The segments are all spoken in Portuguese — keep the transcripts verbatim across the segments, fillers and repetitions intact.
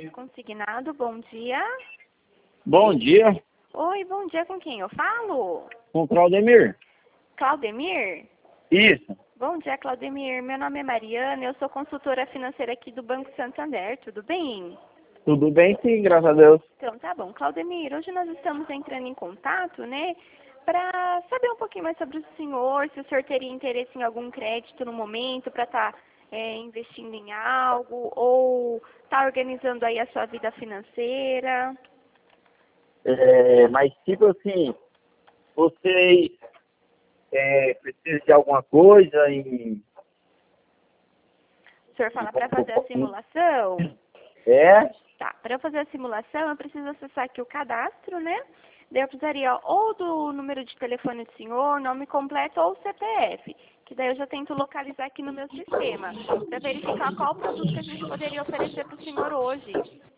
Consignado, bom dia. Bom dia, Oi, bom dia, com quem eu falo? com o Claudemir. Claudemir? Isso, Bom dia, Claudemir. Meu nome é Mariana, eu sou consultora financeira aqui do Banco Santander, tudo bem? tudo bem sim, graças a Deus. Então, tá bom. Claudemir, hoje nós estamos entrando em contato, né, para saber um pouquinho mais sobre o senhor, se o senhor teria interesse em algum crédito no momento para estar investindo em algo, ou tá organizando aí a sua vida financeira. É, mas tipo assim, vocês é, precisam de alguma coisa em... O senhor fala para fazer a simulação? É? Tá, para eu fazer a simulação, eu preciso acessar aqui o cadastro, né? Daí eu precisaria ou do número de telefone do senhor, nome completo ou C P F, que daí eu já tento localizar aqui no meu sistema, para verificar qual produto que a gente poderia oferecer para o senhor hoje.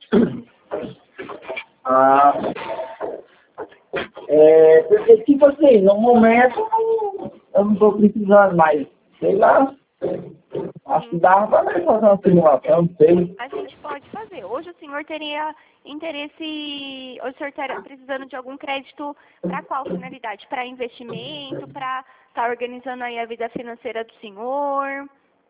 Ah, é, porque tipo assim, no momento eu não estou precisando mais, sei lá, acho que dava para fazer uma simulação, não sei. A gente pode fazer. Hoje o senhor teria interesse, ou o senhor estaria precisando de algum crédito para qual finalidade? Para investimento, para estar organizando aí a vida financeira do senhor?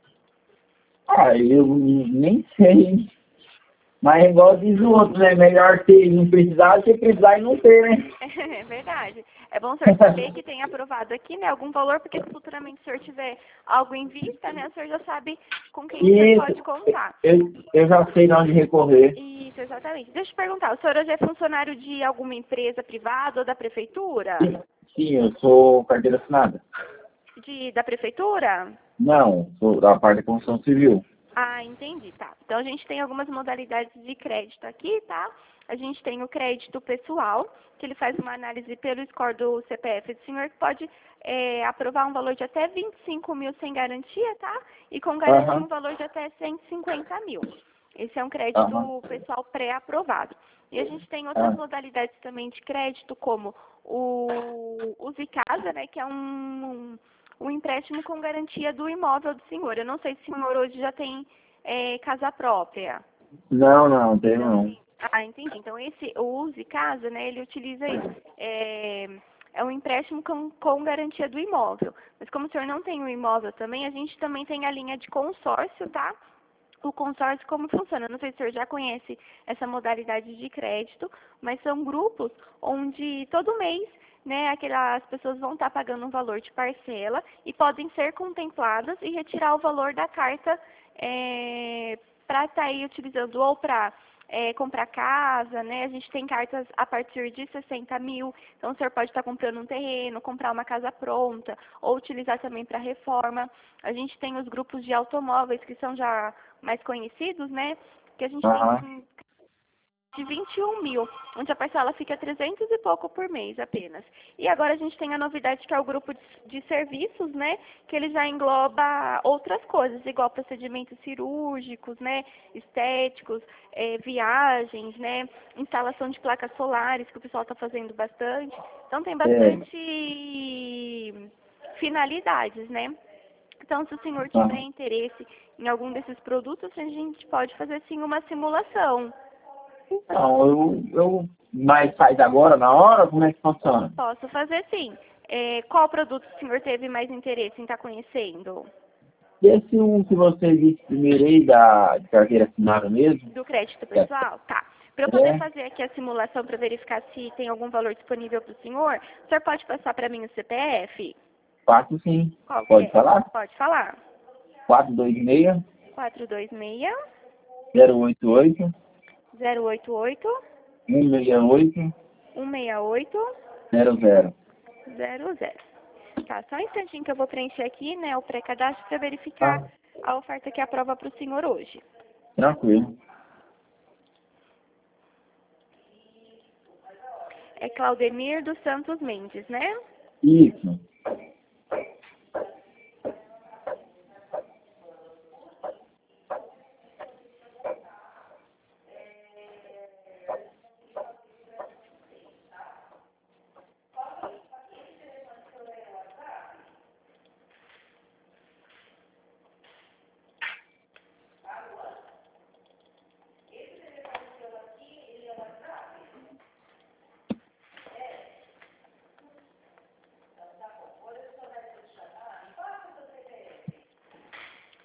Ah, eu nem sei. Mas igual diz o outro, né? Melhor ter e não precisar do que precisar e não ter, né? É verdade. É bom o senhor saber que tem aprovado aqui, né, algum valor, porque se futuramente o senhor tiver algo em vista, né, o senhor já sabe com quem o senhor pode Isso, contar. eu, eu já sei de onde recorrer. Isso, exatamente. Deixa eu perguntar, o senhor hoje é funcionário de alguma empresa privada ou da prefeitura? Sim, eu sou carteira assinada. De, da prefeitura? Não, sou da parte da construção civil. Ah, entendi, tá. Então a gente tem algumas modalidades de crédito aqui, tá? A gente tem o crédito pessoal, que ele faz uma análise pelo score do C P F do senhor, que pode é, aprovar um valor de até vinte e cinco mil sem garantia, tá? E com garantia um Aham, valor de até cento e cinquenta mil. Esse é um aham, crédito pessoal pré-aprovado. E a gente tem outras ah, modalidades também de crédito, como o Use Casa, né? Que é um, um um empréstimo com garantia do imóvel do senhor. Eu não sei se o senhor hoje já tem é, casa própria. não, não, tem Não não. tem. Ah, entendi. Então, esse, o Use Casa, né, ele utiliza isso. É, é um empréstimo com, com garantia do imóvel. Mas como o senhor não tem o imóvel também, a gente também tem a linha de consórcio, tá? O consórcio como funciona? Não sei se o senhor já conhece essa modalidade de crédito, mas são grupos onde todo mês, né, aquelas pessoas vão estar pagando um valor de parcela e podem ser contempladas e retirar o valor da carta é, para estar aí utilizando ou para é, comprar casa, né? A gente tem cartas a partir de sessenta mil, então o senhor pode estar comprando um terreno, comprar uma casa pronta, ou utilizar também para reforma. A gente tem os grupos de automóveis que são já mais conhecidos, né? Que a gente Aham, tem de vinte e um mil, onde a parcela fica trezentos e pouco por mês apenas. E agora a gente tem a novidade que é o grupo de, de serviços, né? Que ele já engloba outras coisas, igual procedimentos cirúrgicos, né? Estéticos, eh, viagens, né? Instalação de placas solares, que o pessoal está fazendo bastante. Então tem é, bastante finalidades, né? Então, se o senhor tiver aham. interesse em algum desses produtos, a gente pode fazer sim uma simulação. Não, eu, eu, mas faz agora, na hora, como é que funciona? Posso fazer sim. É, qual produto o senhor teve mais interesse em estar conhecendo? Esse um que você disse primeiro aí, da de carteira assinada mesmo, Do crédito é, pessoal? Tá. Para eu poder é, fazer aqui a simulação para verificar se tem algum valor disponível para o senhor, o senhor pode passar para mim o C P F? quatro sim, Qual que pode é? falar? Pode falar. quatro dois seis, quatro dois seis, zero oito oito, zero oito oito, um seis oito, um seis oito, zero zero. zero zero. Tá, só um instantinho que eu vou preencher aqui, né, o pré-cadastro para verificar Ah, a oferta que aprova para o senhor hoje. tranquilo. É Claudemir dos Santos Mendes, né? Isso.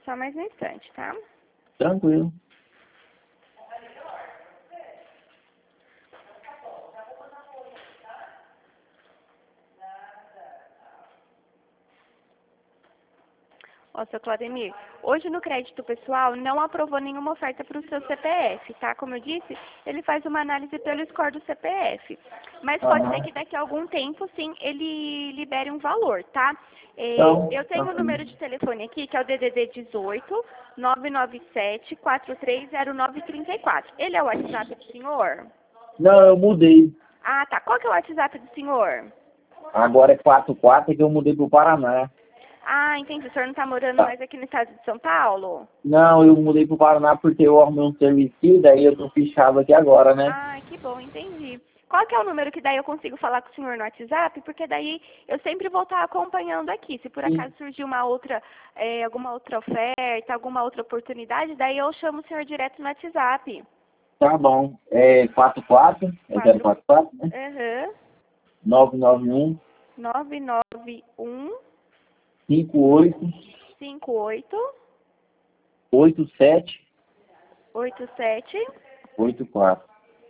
só mais um instante, tá? Tranquilo. Ó, seu Claudemir, hoje no crédito pessoal não aprovou nenhuma oferta para o seu C P F, tá? Como eu disse, ele faz uma análise pelo score do C P F. Mas pode Aham. ser que daqui a algum tempo, sim, ele libere um valor, tá? É, Então, eu tenho o tranquilo. número de telefone aqui, que é o D D D dezoito, nove nove sete, quatro três zero nove três quatro. Ele é o WhatsApp do senhor? Não, eu mudei. Ah, tá. Qual que é o WhatsApp do senhor? Agora é quatro quatro que eu mudei pro Paraná. Ah, entendi. O senhor não está morando Tá. mais aqui no estado de São Paulo? Não, eu mudei pro Paraná porque eu arrumei um serviço, daí eu tô fichado aqui agora, né? Ah, que bom, entendi. Qual que é o número que daí eu consigo falar com o senhor no WhatsApp? Porque daí eu sempre vou estar acompanhando aqui. Se por Sim. acaso surgir uma outra, eh, alguma outra oferta, alguma outra oportunidade, daí eu chamo o senhor direto no WhatsApp. Tá bom. É quatro quatro, é zero Quatro. quatro quatro, né? Aham. nove nove um, nove nove um cinco oito, cinco oito oito sete, oito sete oito quatro.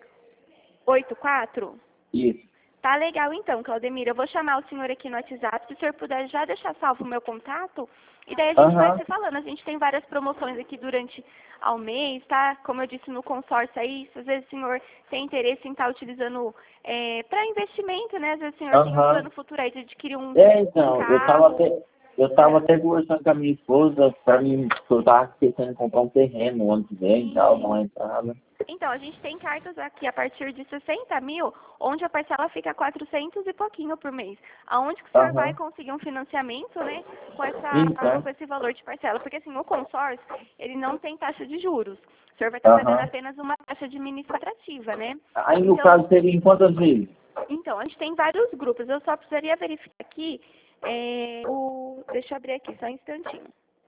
oito quatro. Isso. Tá legal então, Claudemir. Eu vou chamar o senhor aqui no WhatsApp, se o senhor puder já deixar salvo o meu contato, e daí a gente vai Aham. se falando. A gente tem várias promoções aqui durante ao mês, tá? Como eu disse no consórcio aí, se às vezes o senhor tem interesse em estar utilizando é, para investimento, né? Às vezes o senhor tem um Aham. plano futuro aí de adquirir um, É, um então, eu tava carro. até, eu tava até conversando com a minha esposa pra mim, que eu tava pensando em comprar um terreno no ano que vem e tal, dar uma entrada. Então, a gente tem cartas aqui a partir de sessenta mil, onde a parcela fica quatrocentos e pouquinho por mês. Aonde que o senhor vai Aham. conseguir um financiamento, né, com, essa, Então, com esse valor de parcela? Porque, assim, o consórcio, ele não tem taxa de juros. O senhor vai estar pagando aham. apenas uma taxa administrativa, né? Aí no Então, caso seria em quantas vezes? então, a gente tem vários grupos. Eu só precisaria verificar aqui é, o... Deixa eu abrir aqui, só um instantinho.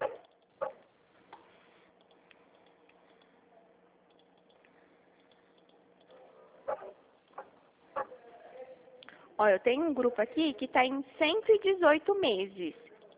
Ó, eu tenho um grupo aqui que está em cento e dezoito meses.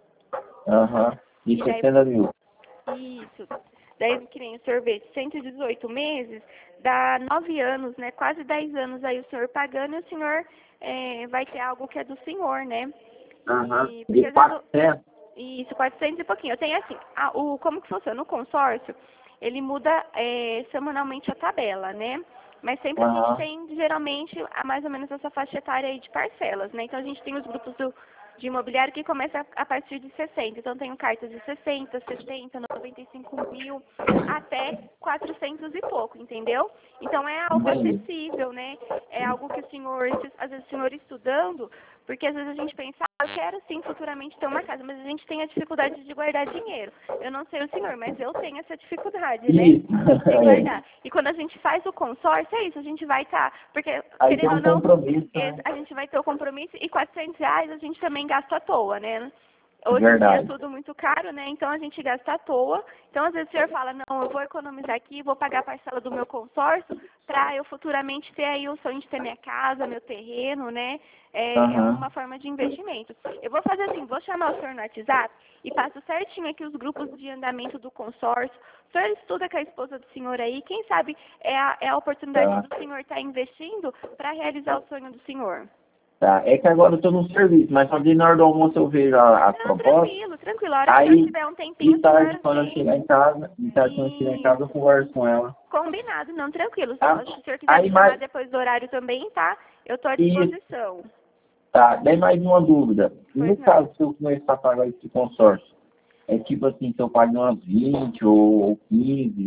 Aham. E De daí, sessenta mil. isso. Daí, que nem o senhor vê, cento e dezoito meses, dá nove anos, né? Quase dez anos aí o senhor pagando e o senhor é, vai ter algo que é do senhor, né? Aham. E, porque De às vezes, o- quatrocentos. isso, quatrocentos e pouquinho. Eu tenho assim, a- o, como que funciona? O consórcio, ele muda é, semanalmente a tabela, né? Mas sempre a gente Aham. tem, geralmente, a mais ou menos essa faixa etária aí de parcelas, né? Então a gente tem os grupos do, de imobiliário que começa a, a partir de sessenta. Então tenho cartas de sessenta, setenta, noventa e cinco mil, até quatrocentos e pouco, entendeu? Então é algo Entendi. acessível, né? É algo que o senhor, às vezes o senhor estudando, porque às vezes a gente pensa, ah, eu quero sim futuramente ter uma casa, mas a gente tem a dificuldade de guardar dinheiro. Eu não sei o senhor, mas eu tenho essa dificuldade, né? Isso. De É. guardar. E quando a gente faz o consórcio, é isso, a gente vai estar, porque Aí tem querendo ou um não, compromisso, é, né? a gente vai ter o compromisso e quatrocentos reais a gente também gasta à toa, né? Hoje em dia é Verdade. tudo muito caro, né? Então a gente gasta à toa. Então às vezes o senhor fala, não, eu vou economizar aqui, vou pagar a parcela do meu consórcio para eu futuramente ter aí o sonho de ter minha casa, meu terreno, né? É, é Aham. uma forma de investimento. Eu vou fazer assim, vou chamar o senhor no WhatsApp e passo certinho aqui os grupos de andamento do consórcio. O senhor estuda com a esposa do senhor aí, quem sabe é a, é a oportunidade Tá. do senhor estar investindo para realizar o sonho do senhor. Tá. É que agora eu tô no serviço, mas só de na hora do almoço eu vejo a- as Não, propostas. tranquilo, tranquilo. A hora que o senhor Aí, tiver um tempinho, de o tarde, senhor quando eu vem. chegar em casa, de tarde, quando eu chegar em casa, eu Isso. converso com ela. Combinado, não, tranquilo. Tá? Se o senhor quiser Aí, me chamar mais... depois do horário também, tá? Eu tô à Isso. disposição. Tá. Daí mais uma dúvida. Pois No não. caso, se eu começar a pagar esse consórcio, é tipo assim, se eu pago umas vinte ou quinze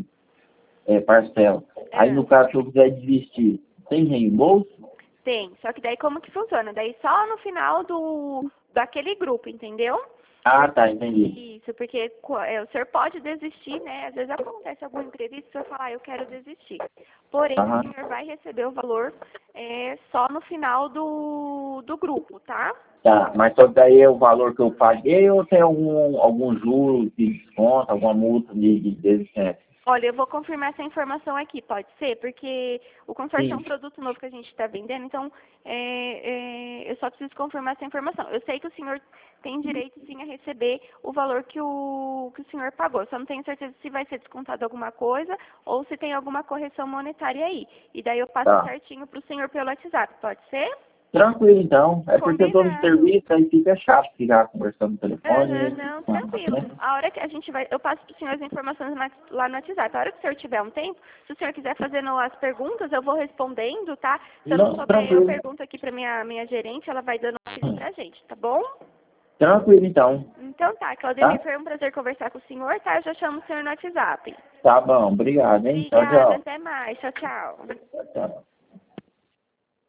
é, parcelas. Aí, É, no caso, se eu quiser desistir, tem reembolso? tem. Só que daí como que funciona? Daí só no final do daquele grupo, entendeu? Ah, tá. Entendi. Isso, porque co- é, o senhor pode desistir, né? Às vezes acontece algum imprevisto, o senhor fala, ah, eu quero desistir. Porém, o Aham. senhor vai receber o valor é, só no final do, do grupo, tá? Tá, mas só daí é o valor que eu paguei ou tem algum, algum juro de desconto, alguma multa de, de desistência? Olha, eu vou confirmar essa informação aqui, pode ser? Porque o consórcio Sim. é um produto novo que a gente está vendendo, então é, é, eu só preciso confirmar essa informação. Eu sei que o senhor tem direito, sim, a receber o valor que o, que o senhor pagou. Eu só não tenho certeza se vai ser descontado alguma coisa ou se tem alguma correção monetária aí. E daí eu passo Tá. certinho para o senhor pelo WhatsApp, pode ser? Tranquilo, então. É porque eu tô no Combinado. serviço, aí fica chato ficar conversando no telefone. Aham, não, e- tranquilo. né? A hora que a gente vai, eu passo para o senhor as informações na- lá no WhatsApp. A hora que o senhor tiver um tempo, se o senhor quiser fazendo as perguntas, eu vou respondendo, tá? Se eu não Não, souber, eu tranquilo. pergunto aqui para minha minha gerente, ela vai dando auxílio pra gente, tá bom? Tranquilo, então. Então tá, Claudemir, Tá? foi um prazer conversar com o senhor, tá? Eu já chamo o senhor no WhatsApp. Tá bom. Obrigado, hein? Tchau, Obrigada, tchau. até mais. Tchau, tchau. Tchau, tchau.